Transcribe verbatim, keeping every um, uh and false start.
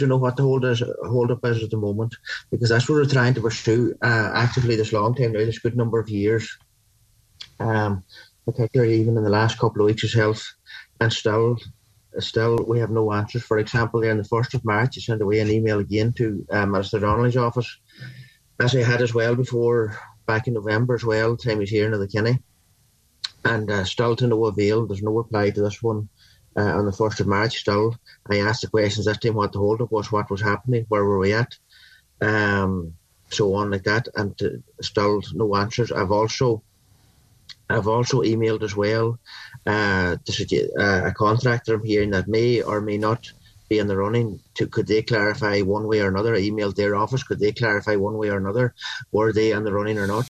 to know what the hold, is, hold up is at the moment, because that's what we're trying to pursue uh, actively this long time now, this good number of years. Um, particularly even in the last couple of weeks itself, and still still we have no answers. For example, there on the first of March, I sent away an email again to uh, Minister Donnelly's office, as I had as well before back in November as well, the time he was here in the Kinney, and uh, still to no avail. There's no reply to this one uh, on the first of March. Still, I asked the questions this time what the hold up was, what was happening, where were we at, um, so on like that, and uh, still no answers. I've also I've also emailed as well uh, to uh, a contractor I'm hearing that may or may not be in the running. To, could they clarify one way or another? I emailed their office. Could they clarify one way or another? Were they in the running or not?